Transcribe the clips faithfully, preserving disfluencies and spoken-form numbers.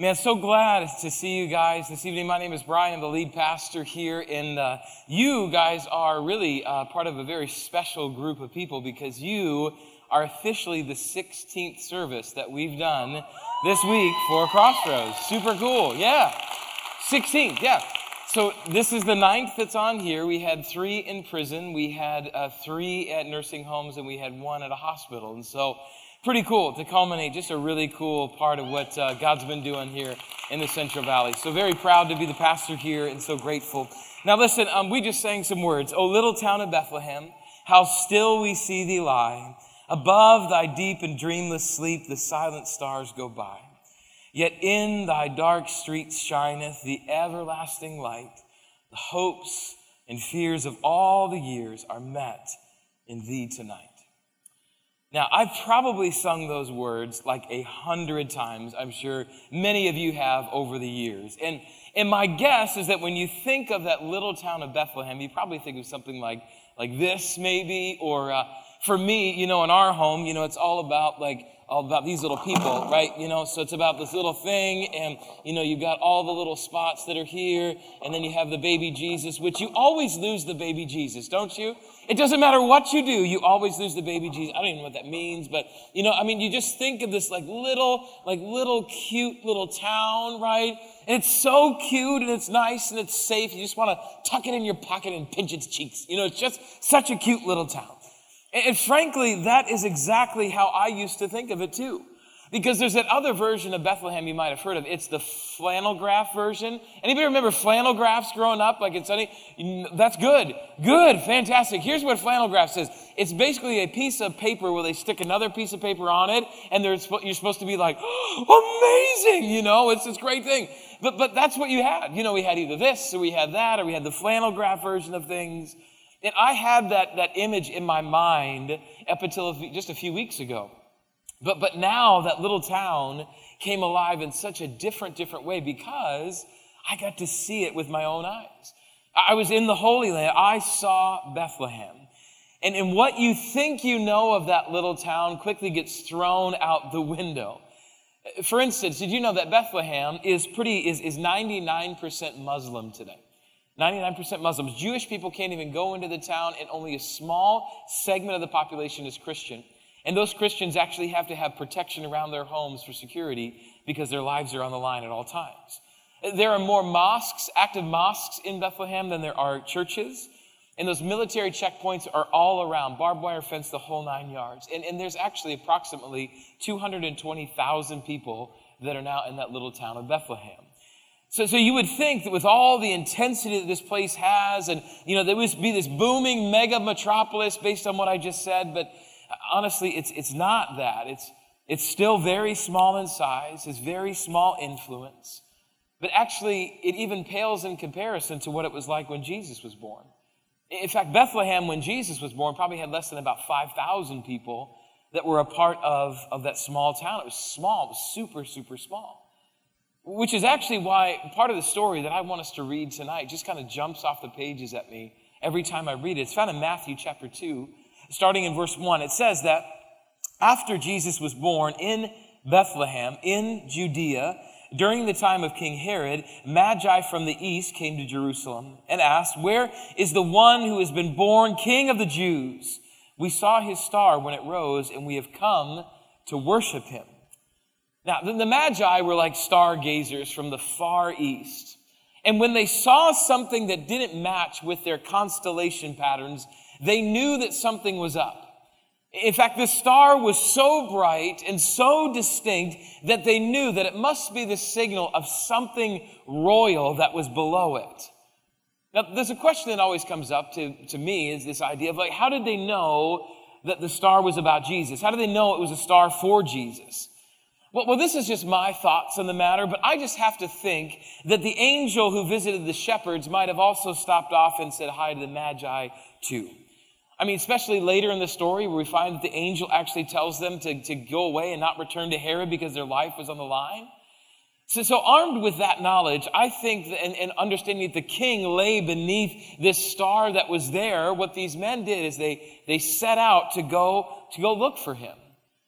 Man, so glad to see you guys this evening. My name is Brian. I'm the lead pastor here, and uh, you guys are really uh, part of a very special group of people because you are officially the sixteenth service that we've done this week for Crossroads. Super cool. Yeah. sixteenth, yeah. So this is the ninth that's on here. We had three in prison. We had uh, three at nursing homes, and we had one at a hospital. And so pretty cool to culminate just a really cool part of what uh, God's been doing here in the Central Valley. So very proud to be the pastor here and so grateful. Now listen, um, we just sang some words. O little town of Bethlehem, how still we see thee lie. Above thy deep and dreamless sleep, the silent stars go by. Yet in thy dark streets shineth the everlasting light. The hopes and fears of all the years are met in thee tonight. Now, I've probably sung those words like a hundred times. I'm sure many of you have over the years. And, and my guess is that when you think of that little town of Bethlehem, you probably think of something like, like this maybe, or uh, for me, you know, in our home, you know, it's all about like, all about these little people, right? You know, so it's about this little thing, and, you know, you've got all the little spots that are here, and then you have the baby Jesus, which you always lose the baby Jesus, don't you? It doesn't matter what you do, you always lose the baby Jesus. I don't even know what that means, but, you know, I mean, you just think of this like little, like little cute little town, right? And it's so cute, and it's nice, and it's safe. You just want to tuck it in your pocket and pinch its cheeks. You know, it's just such a cute little town. And frankly, that is exactly how I used to think of it too. Because there's that other version of Bethlehem you might have heard of. It's the flannel graph version. Anybody remember flannel graphs growing up? Like it's any, that's good. Good, fantastic. Here's what flannel graph says. It's basically a piece of paper where they stick another piece of paper on it, and there's, you're supposed to be like, oh, amazing, you know, it's this great thing. But, but that's what you had. You know, we had either this, or we had that, or we had the flannel graph version of things. And I had that, that image in my mind up until a few, just a few weeks ago. But, but now that little town came alive in such a different, different way because I got to see it with my own eyes. I was in the Holy Land. I saw Bethlehem. And, and what you think you know of that little town quickly gets thrown out the window. For instance, did you know that Bethlehem is pretty, is, is ninety-nine percent Muslim today? ninety-nine percent Muslims. Jewish people can't even go into the town, and only a small segment of the population is Christian. And those Christians actually have to have protection around their homes for security because their lives are on the line at all times. There are more mosques, active mosques in Bethlehem than there are churches. And those military checkpoints are all around, barbed wire fence, the whole nine yards. And, and there's actually approximately two hundred twenty thousand people that are now in that little town of Bethlehem. So, so you would think that with all the intensity that this place has, and, you know, there would be this booming mega metropolis based on what I just said, but honestly, it's, it's not that. It's, it's still very small in size. It's very small influence. But actually, it even pales in comparison to what it was like when Jesus was born. In fact, Bethlehem, when Jesus was born, probably had less than about five thousand people that were a part of, of that small town. It was small. It was super, super small. Which is actually why part of the story that I want us to read tonight just kind of jumps off the pages at me every time I read it. It's found in Matthew chapter two, starting in verse one. It says that after Jesus was born in Bethlehem, in Judea, during the time of King Herod, Magi from the east came to Jerusalem and asked, "Where is the one who has been born King of the Jews? We saw his star when it rose, and we have come to worship him." Now, the Magi were like stargazers from the far east. And when they saw something that didn't match with their constellation patterns, they knew that something was up. In fact, the star was so bright and so distinct that they knew that it must be the signal of something royal that was below it. Now, there's a question that always comes up to, to me is this idea of like, how did they know that the star was about Jesus? How did they know it was a star for Jesus? Well, well, this is just my thoughts on the matter, but I just have to think that the angel who visited the shepherds might have also stopped off and said hi to the Magi too. I mean, especially later in the story where we find that the angel actually tells them to, to go away and not return to Herod because their life was on the line. So, so armed with that knowledge, I think, that, and, and understanding that the king lay beneath this star that was there, what these men did is they, they set out to go, to go look for him.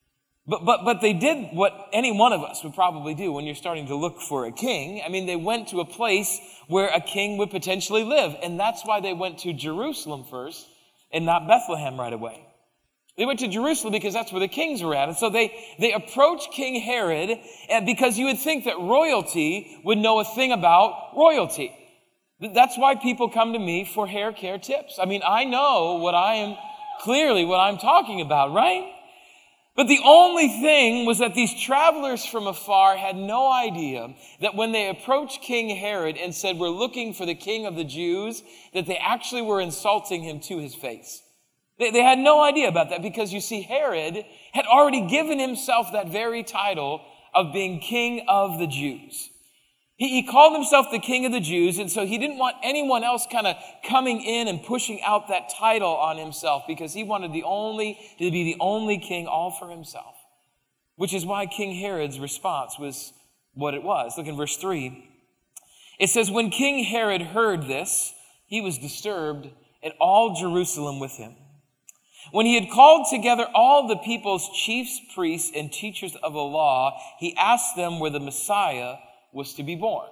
But, but, but they did what any one of us would probably do when you're starting to look for a king. I mean, they went to a place where a king would potentially live. And that's why they went to Jerusalem first and not Bethlehem right away. They went to Jerusalem because that's where the kings were at. And so they, they approached King Herod and because you would think that royalty would know a thing about royalty. That's why people come to me for hair care tips. I mean, I know what I am, clearly what I'm talking about, right? But the only thing was that these travelers from afar had no idea that when they approached King Herod and said, we're looking for the king of the Jews, that they actually were insulting him to his face. They, they had no idea about that because you see, Herod had already given himself that very title of being king of the Jews. He, he called himself the king of the Jews, and so he didn't want anyone else kind of coming in and pushing out that title on himself because he wanted the only, to be the only king all for himself, which is why King Herod's response was what it was. Look in verse three. It says, when King Herod heard this, he was disturbed, and all Jerusalem with him. When he had called together all the people's chiefs, priests, and teachers of the law, he asked them where the Messiah was to be born.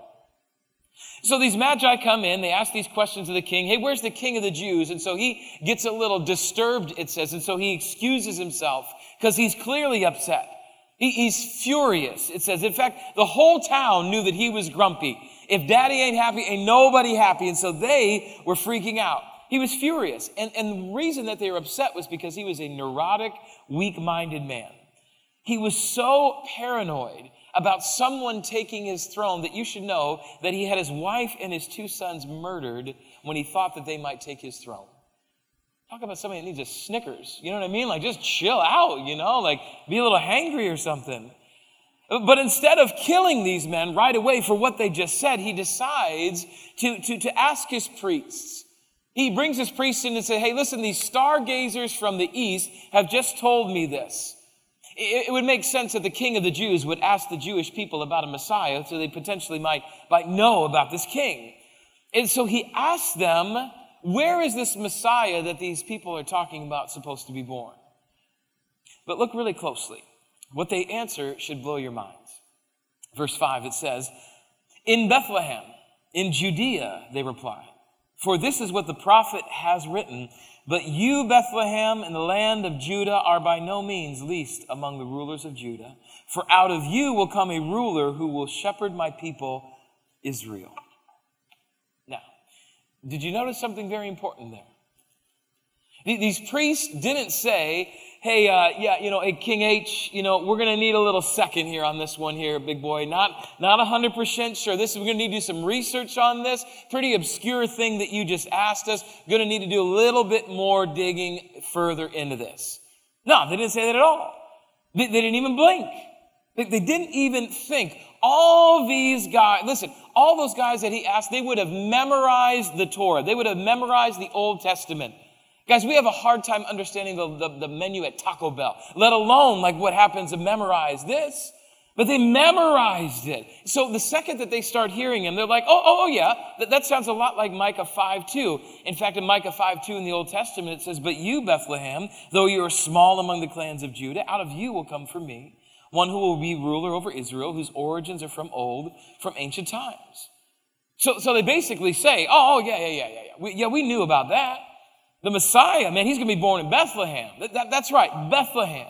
So these magi come in, they ask these questions of the king. Hey, where's the king of the Jews? And so he gets a little disturbed, it says, and so he excuses himself because he's clearly upset. He, he's furious, it says. In fact, the whole town knew that he was grumpy. If daddy ain't happy, ain't nobody happy. And so they were freaking out. He was furious. And, and the reason that they were upset was because he was a neurotic, weak-minded man. He was so paranoid about someone taking his throne that you should know that he had his wife and his two sons murdered when he thought that they might take his throne. Talk about somebody that needs a Snickers. You know what I mean? Like, just chill out, you know? Like, be a little hangry or something. But instead of killing these men right away for what they just said, he decides to, to, to ask his priests. He brings his priests in and says, hey, listen, these stargazers from the east have just told me this. It would make sense that the king of the Jews would ask the Jewish people about a Messiah so they potentially might, might know about this king. And so he asked them, where is this Messiah that these people are talking about supposed to be born? But look really closely. What they answer should blow your minds. Verse five, it says, in Bethlehem, in Judea, they reply. For this is what the prophet has written. But you, Bethlehem, in the land of Judah, are by no means least among the rulers of Judah. For out of you will come a ruler who will shepherd my people, Israel. Now, did you notice something very important there? These priests didn't say, hey, uh, yeah, you know, hey, King H, you know, we're going to need a little second here on this one here, big boy. Not, not one hundred percent sure. This, we're going to need to do some research on this. Pretty obscure thing that you just asked us. Going to need to do a little bit more digging further into this. No, they didn't say that at all. They, they didn't even blink. They, they didn't even think. All these guys, listen, all those guys that he asked, they would have memorized the Torah. They would have memorized the Old Testament. Guys, we have a hard time understanding the, the, the menu at Taco Bell, let alone like what happens to memorize this. But they memorized it. So the second that they start hearing him, they're like, oh, oh, oh yeah, that, that sounds a lot like Micah five two. In fact, in Micah five two in the Old Testament, it says, but you, Bethlehem, though you are small among the clans of Judah, out of you will come for me one who will be ruler over Israel, whose origins are from old, from ancient times. So, so they basically say, oh, oh yeah, yeah, yeah, yeah, yeah. We, yeah, we knew about that. The Messiah, man, he's going to be born in Bethlehem. That, that, that's right, Bethlehem.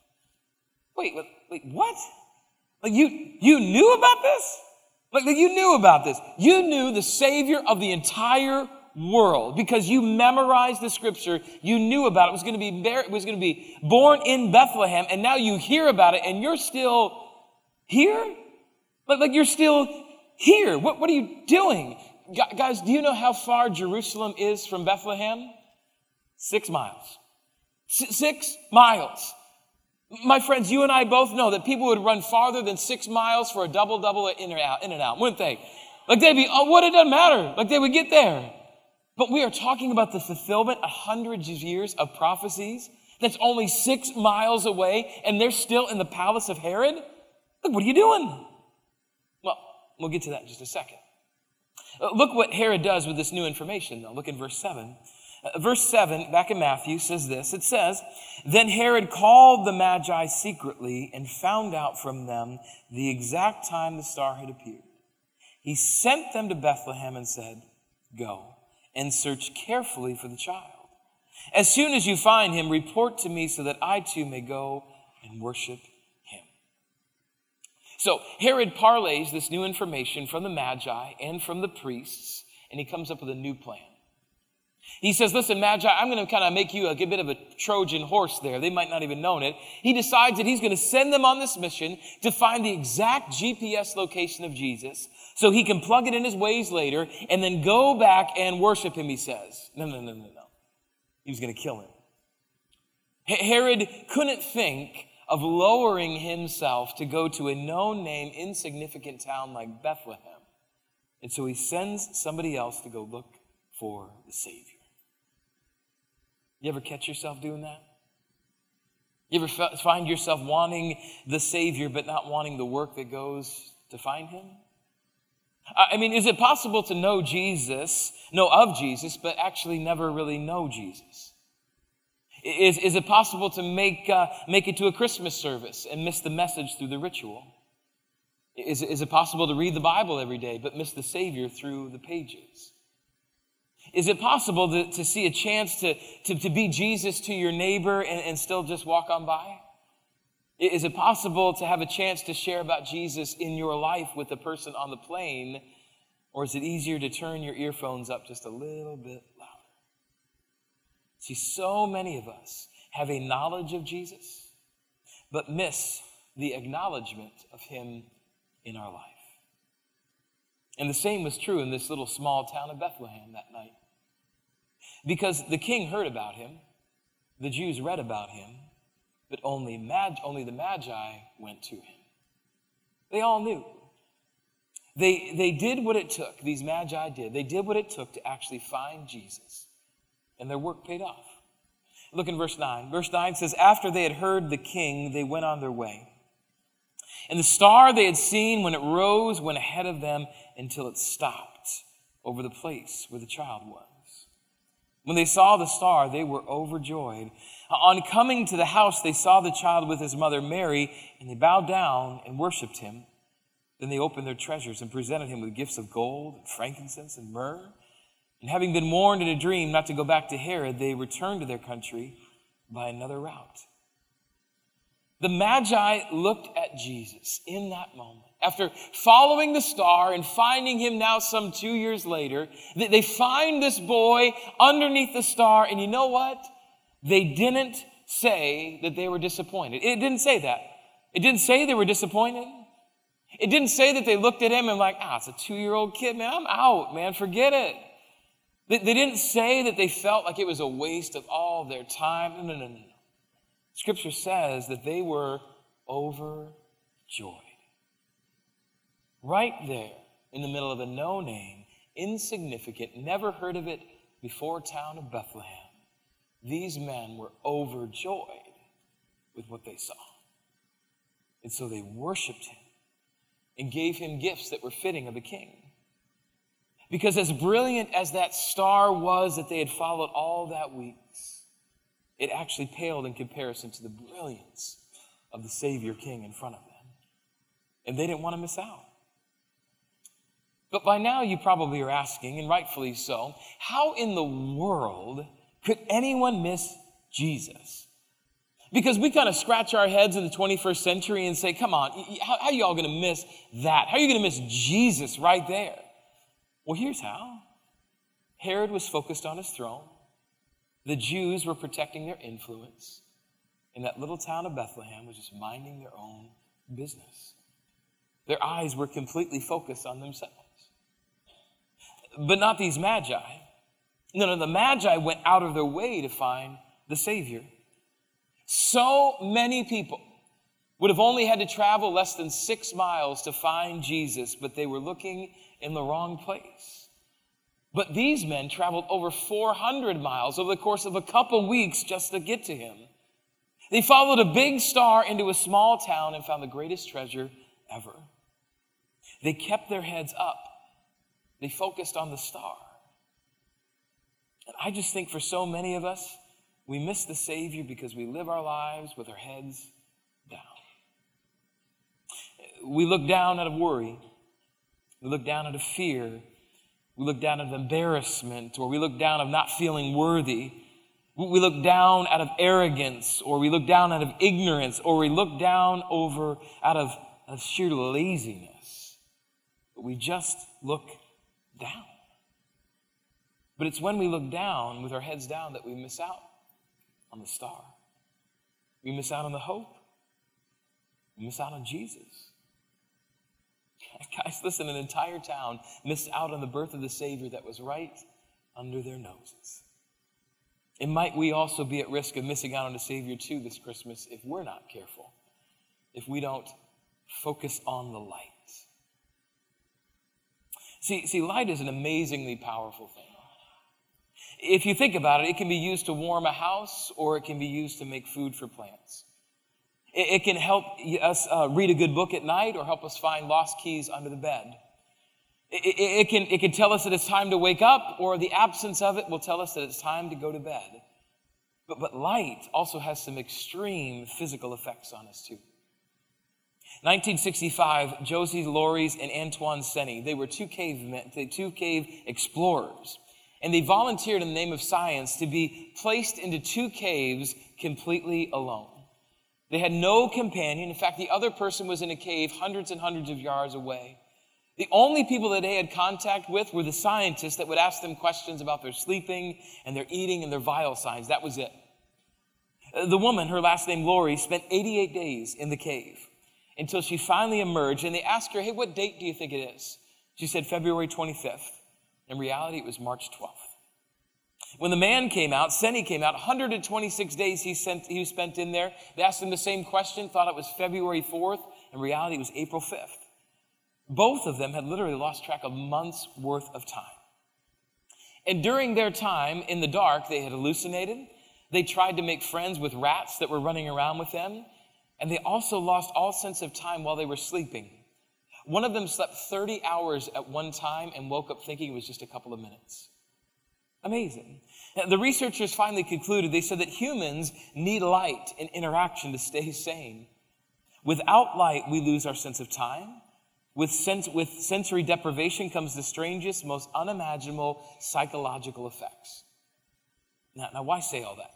Wait, wait, what? Like you, you knew about this? Like, like you knew about this. You knew the Savior of the entire world because you memorized the scripture. You knew about it. It was going to be, it was going to be born in Bethlehem, and now you hear about it, and you're still here? Like, like you're still here. What, what are you doing? Guys, do you know how far Jerusalem is from Bethlehem? Six miles. S- six miles. My friends, you and I both know that people would run farther than six miles for a double-double in and out, in and out, wouldn't they? Like they'd be, oh, what, it doesn't matter. Like they would get there. But we are talking about the fulfillment of hundreds of years of prophecies that's only six miles away, and they're still in the palace of Herod? Look, what are you doing? Well, we'll get to that in just a second. Look what Herod does with this new information, though. Look in verse seven. Uh, Verse seven, back in Matthew, says this. It says, "Then Herod called the Magi secretly and found out from them the exact time the star had appeared. He sent them to Bethlehem and said, 'Go and search carefully for the child. As soon as you find him, report to me so that I too may go and worship him.'" So Herod parlays this new information from the Magi and from the priests, and he comes up with a new plan. He says, "Listen, Magi, I'm going to kind of make you a, a bit of a Trojan horse there." They might not even known it. He decides that he's going to send them on this mission to find the exact G P S location of Jesus so he can plug it in his Waze later and then go back and worship him, he says. No, no, no, no, no. He was going to kill him. Herod couldn't think of lowering himself to go to a no-name, insignificant town like Bethlehem. And so he sends somebody else to go look for the Savior. You ever catch yourself doing that? You ever f- find yourself wanting the Savior but not wanting the work that goes to find him? I mean, is it possible to know Jesus, know of Jesus, but actually never really know Jesus? Is, is it possible to make, uh, make it to a Christmas service and miss the message through the ritual? Is, is it possible to read the Bible every day but miss the Savior through the pages? Is it possible to, to see a chance to, to, to be Jesus to your neighbor and, and still just walk on by? Is it possible to have a chance to share about Jesus in your life with the person on the plane? Or is it easier to turn your earphones up just a little bit louder? See, so many of us have a knowledge of Jesus, but miss the acknowledgement of him in our life. And the same was true in this little small town of Bethlehem that night. Because the king heard about him, the Jews read about him, but only, Mag- only the Magi went to him. They all knew. They, they did what it took, these Magi did. They did what it took to actually find Jesus. And their work paid off. Look in verse nine. Verse nine says, "After they had heard the king, they went on their way. And the star they had seen when it rose went ahead of them until it stopped over the place where the child was. When they saw the star, they were overjoyed. On coming to the house, they saw the child with his mother Mary, and they bowed down and worshiped him. Then they opened their treasures and presented him with gifts of gold and frankincense and myrrh. And having been warned in a dream not to go back to Herod, they returned to their country by another route." The Magi looked at Jesus in that moment. After following the star and finding him now some two years later, they find this boy underneath the star, and you know what? They didn't say that they were disappointed. It didn't say that. It didn't say they were disappointed. It didn't say that they looked at him and like, ah, it's a two-year-old kid, man, I'm out, man, forget it. They, they didn't say that they felt like it was a waste of all their time. No, no, no, no. Scripture says that they were overjoyed. Right there in the middle of a no-name, insignificant, never heard of it before town of Bethlehem, these men were overjoyed with what they saw. And so they worshiped him and gave him gifts that were fitting of a king. Because as brilliant as that star was that they had followed all that week, it actually paled in comparison to the brilliance of the Savior King in front of them. And they didn't want to miss out. But by now you probably are asking, and rightfully so, how in the world could anyone miss Jesus? Because we kind of scratch our heads in the twenty-first century and say, come on, how, how are you all going to miss that? How are you going to miss Jesus right there? Well, here's how. Herod was focused on his throne. The Jews were protecting their influence. And that little town of Bethlehem was just minding their own business. Their eyes were completely focused on themselves. But not these Magi. No, no, the Magi went out of their way to find the Savior. So many people would have only had to travel less than six miles to find Jesus, but they were looking in the wrong place. But these men traveled over four hundred miles over the course of a couple weeks just to get to him. They followed a big star into a small town and found the greatest treasure ever. They kept their heads up. They focused on the star. And I just think for so many of us, we miss the Savior because we live our lives with our heads down. We look down out of worry. We look down out of fear. We look down out of embarrassment, or we look down out of not feeling worthy. We look down out of arrogance, or we look down out of ignorance, or we look down over out of, of sheer laziness. But we just look down. But it's when we look down with our heads down that we miss out on the star. We miss out on the hope. We miss out on Jesus. Guys, listen, an entire town missed out on the birth of the Savior that was right under their noses. And might we also be at risk of missing out on the Savior too this Christmas if we're not careful, if we don't focus on the light. See, see, light is an amazingly powerful thing. If you think about it, it can be used to warm a house, or it can be used to make food for plants. It, it can help us uh, read a good book at night, or help us find lost keys under the bed. It, it, it, can, it can tell us that it's time to wake up, or the absence of it will tell us that it's time to go to bed. But, but light also has some extreme physical effects on us too. nineteen sixty-five, Josie Loris and Antoine Seni, they were two cavemen, two cave explorers. And they volunteered in the name of science to be placed into two caves completely alone. They had no companion. In fact, the other person was in a cave hundreds and hundreds of yards away. The only people that they had contact with were the scientists that would ask them questions about their sleeping and their eating and their vital signs. That was it. The woman, her last name Lori, spent eighty-eight days in the cave until she finally emerged. And they asked her, hey, what date do you think it is? She said February twenty-fifth. In reality, it was March twelfth. When the man came out, Seni came out, one hundred twenty-six days he, sent, he spent in there. They asked him the same question, thought it was February fourth. In reality, it was April fifth. Both of them had literally lost track of months worth of time. And during their time in the dark, they had hallucinated. They tried to make friends with rats that were running around with them. And they also lost all sense of time while they were sleeping. One of them slept thirty hours at one time and woke up thinking it was just a couple of minutes. Amazing. Now, the researchers finally concluded, they said that humans need light and interaction to stay sane. Without light, we lose our sense of time. With, sens- with sensory deprivation comes the strangest, most unimaginable psychological effects. Now, now, why say all that?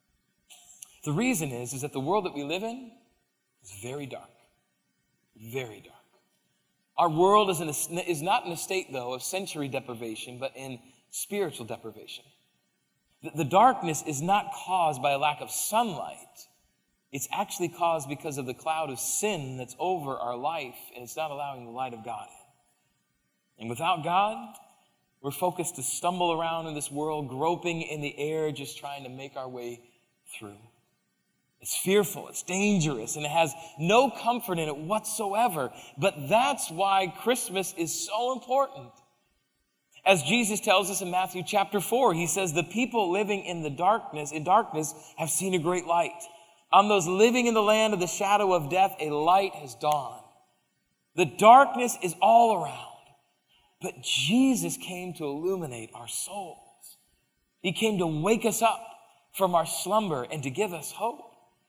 The reason is, is that the world that we live in is very dark. Very dark. Our world is, in a, is not in a state, though, of sensory deprivation, but in spiritual deprivation. The, the darkness is not caused by a lack of sunlight. It's actually caused because of the cloud of sin that's over our life, and it's not allowing the light of God in. And without God, we're focused to stumble around in this world, groping in the air, just trying to make our way through. It's fearful, it's dangerous, and it has no comfort in it whatsoever. But that's why Christmas is so important. As Jesus tells us in Matthew chapter four, he says, the people living in the darkness, in darkness, have seen a great light. On those living in the land of the shadow of death, a light has dawned. The darkness is all around. But Jesus came to illuminate our souls. He came to wake us up from our slumber and to give us hope.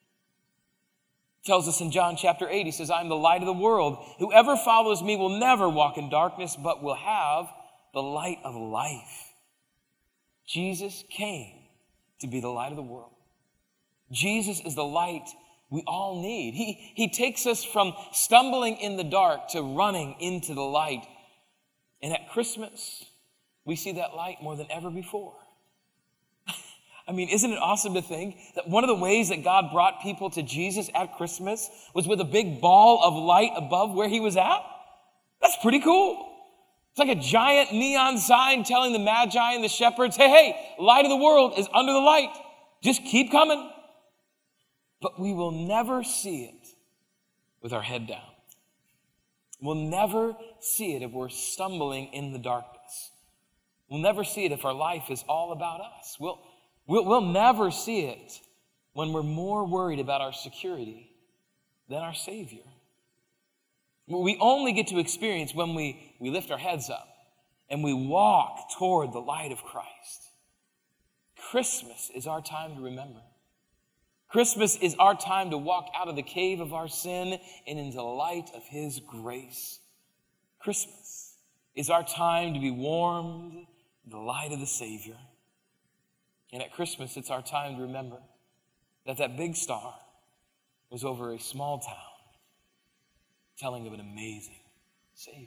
Tells us in John chapter eight, he says, I am the light of the world. Whoever follows me will never walk in darkness, but will have the light of life. Jesus came to be the light of the world. Jesus is the light we all need. He, he takes us from stumbling in the dark to running into the light. And at Christmas, we see that light more than ever before. I mean, isn't it awesome to think that one of the ways that God brought people to Jesus at Christmas was with a big ball of light above where he was at? That's pretty cool. It's like a giant neon sign telling the magi and the shepherds, hey, hey, light of the world is under the light. Just keep coming. But we will never see it with our head down. We'll never see it if we're stumbling in the darkness. We'll never see it if our life is all about us. We'll, we'll, we'll never see it when we're more worried about our security than our Savior. We only get to experience when we, we lift our heads up and we walk toward the light of Christ. Christmas is our time to remember. Christmas is our time to walk out of the cave of our sin and into the light of his grace. Christmas is our time to be warmed in the light of the Savior. And at Christmas, it's our time to remember that that big star was over a small town telling of an amazing Savior.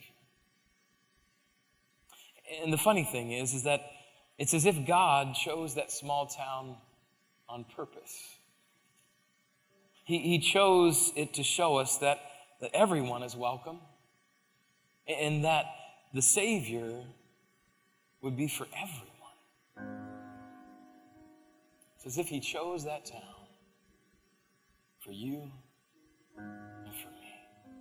And the funny thing is, is that it's as if God chose that small town on purpose. He, he chose it to show us that, that everyone is welcome and that the Savior would be for everyone. It's as if he chose that town for you and for me.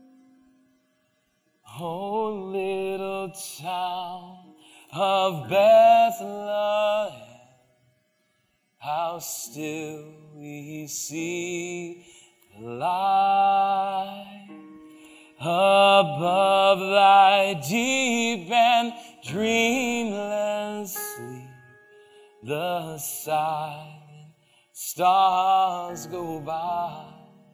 Oh, little town of Bethlehem, how still we see the light above thy deep and dreamless sleep. The silent stars go by,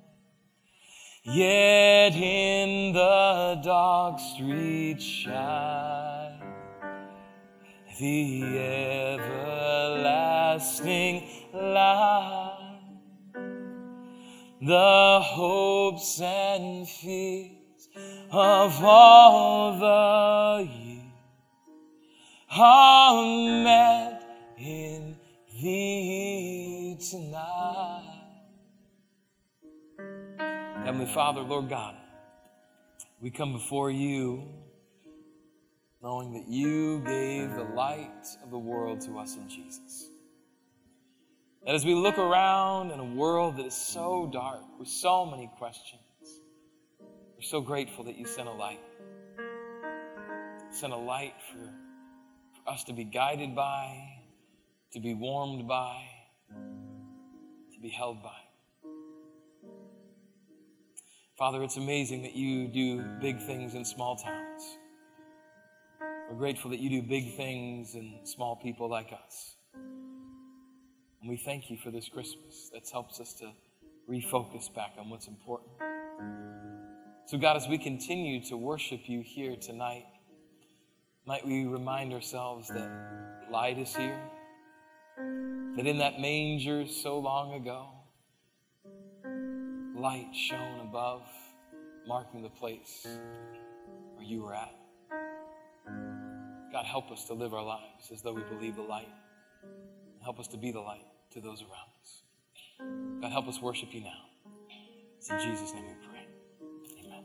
yet in the dark street shine the everlasting light. The hopes and fears of all the years are met in thee tonight. Heavenly Father, Lord God, we come before you knowing that you gave the light of the world to us in Jesus. That as we look around in a world that is so dark with so many questions, we're so grateful that you sent a light. Sent a light for, for us to be guided by, to be warmed by, to be held by. Father, it's amazing that you do big things in small towns. We're grateful that you do big things in small people like us. And we thank you for this Christmas that helps us to refocus back on what's important. So God, as we continue to worship you here tonight, might we remind ourselves that light is here, that in that manger so long ago, light shone above, marking the place where you were at. God, help us to live our lives as though we believe the light. Help us to be the light to those around us. God, help us worship you now. It's in Jesus' name we pray. Amen.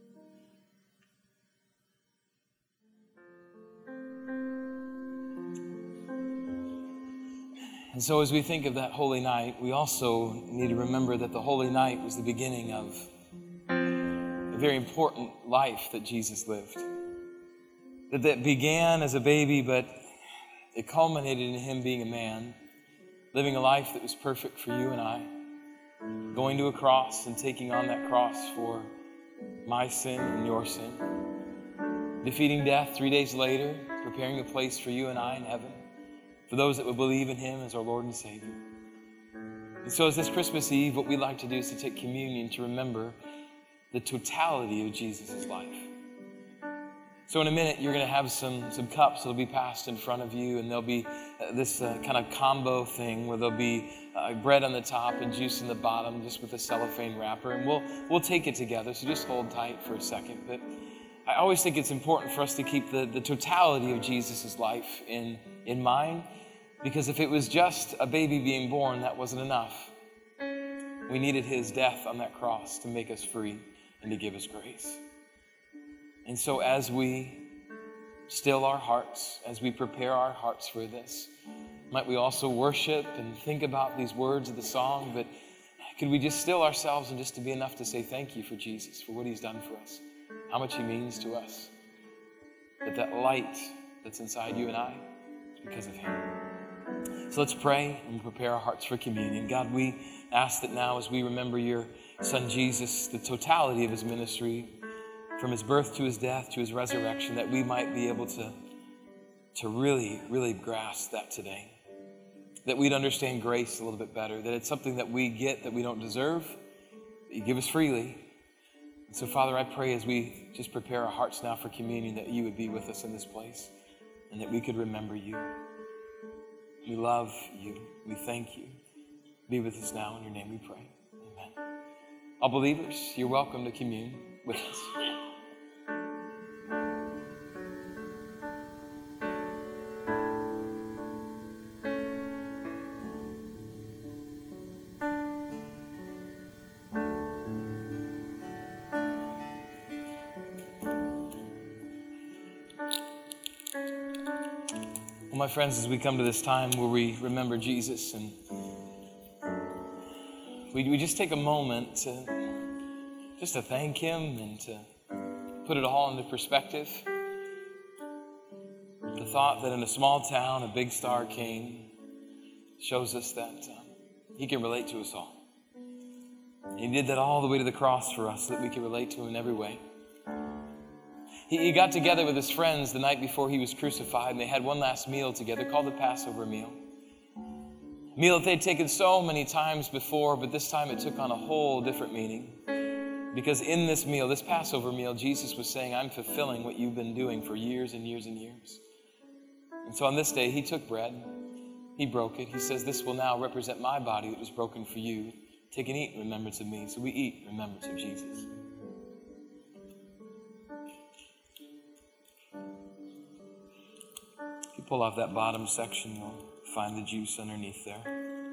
And so as we think of that holy night, we also need to remember that the holy night was the beginning of a very important life that Jesus lived. That that began as a baby, but it culminated in him being a man, living a life that was perfect for you and I, going to a cross and taking on that cross for my sin and your sin, defeating death three days later, preparing a place for you and I in heaven, for those that would believe in him as our Lord and Savior. And so as this Christmas Eve, what we like to do is to take communion to remember the totality of Jesus' life. So in a minute, you're going to have some, some cups that'll be passed in front of you, and there'll be uh, this uh, kind of combo thing where there'll be uh, bread on the top and juice in the bottom, just with a cellophane wrapper, and we'll we'll take it together, so just hold tight for a second. But I always think it's important for us to keep the, the totality of Jesus' life in, in mind, because if it was just a baby being born, that wasn't enough. We needed his death on that cross to make us free and to give us grace. And so as we still our hearts, as we prepare our hearts for this, might we also worship and think about these words of the song, but could we just still ourselves and just to be enough to say thank you for Jesus, for what he's done for us, how much he means to us, that that light that's inside you and I is because of him. So let's pray and prepare our hearts for communion. God, we ask that now as we remember your son Jesus, the totality of his ministry, from his birth to his death to his resurrection, that we might be able to, to really, really grasp that today. that we'd understand grace a little bit better, that it's something that we get that we don't deserve, that you give us freely. And so, Father, I pray as we just prepare our hearts now for communion that you would be with us in this place and that we could remember you. We love you. We thank you. Be with us now. In your name we pray. Amen. All believers, you're welcome to commune with us. Well, my friends, as we come to this time where we remember Jesus, and we, we just take a moment to just to thank him and to put it all into perspective. The thought that in a small town, a big star king shows us that uh, he can relate to us all. And he did that all the way to the cross for us so that we can relate to him in every way. He, he got together with his friends the night before he was crucified, and they had one last meal together called the Passover meal. A meal that they'd taken so many times before, but this time it took on a whole different meaning. Because in this meal, this Passover meal, Jesus was saying, I'm fulfilling what you've been doing for years and years and years. And so on this day, he took bread, he broke it. He says, this will now represent my body that was broken for you. Take and eat in remembrance of me. So we eat in remembrance of Jesus. If you pull off that bottom section, you'll find the juice underneath there.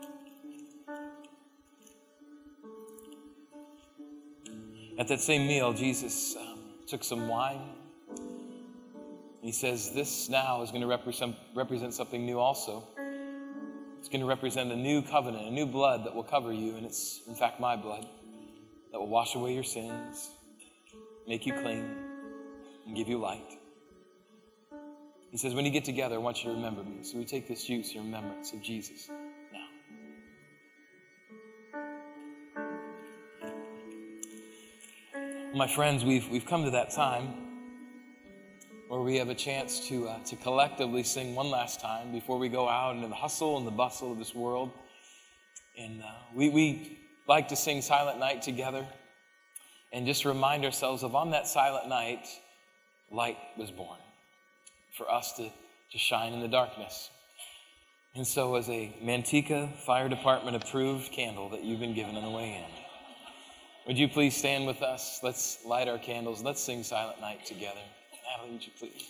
At that same meal, Jesus um, took some wine. He says, this now is going to represent, represent something new also. It's going to represent a new covenant, a new blood that will cover you. And it's, in fact, my blood that will wash away your sins, make you clean, and give you light. He says, when you get together, I want you to remember me. So we take this juice in remembrance of Jesus now. My friends, we've, we've come to that time where we have a chance to, uh, to collectively sing one last time before we go out into the hustle and the bustle of this world. And uh, we, we like to sing Silent Night together and just remind ourselves of on that silent night, light was born for us to, to shine in the darkness. And so as a Manteca Fire Department approved candle that you've been given on the way in, would you please stand with us? Let's light our candles. Let's sing Silent Night together. Natalie, would you please?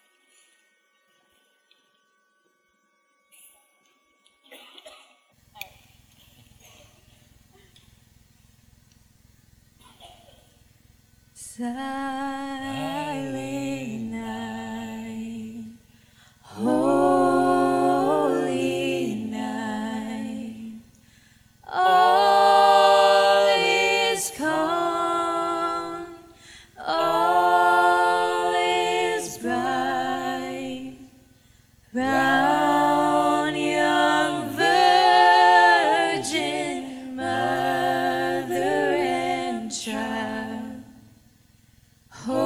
Silent night, holy night, all is calm, all is bright, round young virgin mother and child. Oh,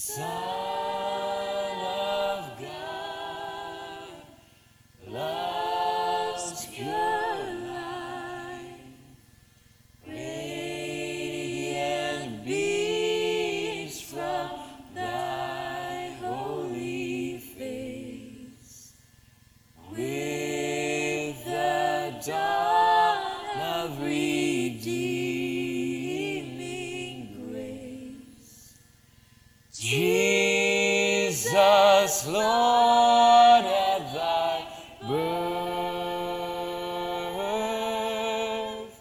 Son of God, love's pure light, radiant beams from thy holy face. With the dawn of redeeming grace, Jesus, Lord, at thy birth.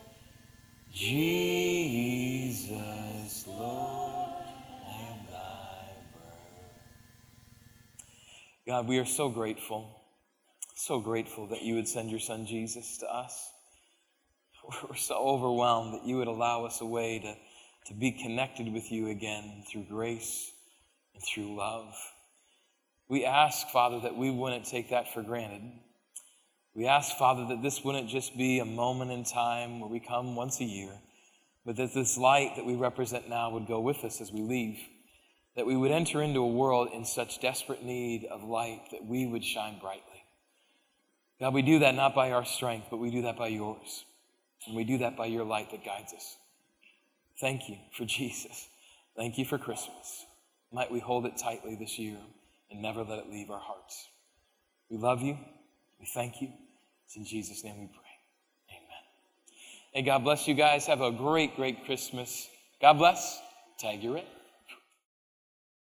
Jesus, Lord, at thy birth. God, we are so grateful, so grateful that you would send your son Jesus to us. We're so overwhelmed that you would allow us a way to, to be connected with you again through grace and through love. We ask, Father, that we wouldn't take that for granted. We ask, Father, that this wouldn't just be a moment in time where we come once a year, but that this light that we represent now would go with us as we leave, that we would enter into a world in such desperate need of light that we would shine brightly. God, we do that not by our strength, but we do that by yours. And we do that by your light that guides us. Thank you for Jesus. Thank you for Christmas. Might we hold it tightly this year and never let it leave our hearts. We love you. We thank you. It's in Jesus' name we pray. Amen. Hey, God bless you guys. Have a great, great Christmas. God bless. Tag, you're it.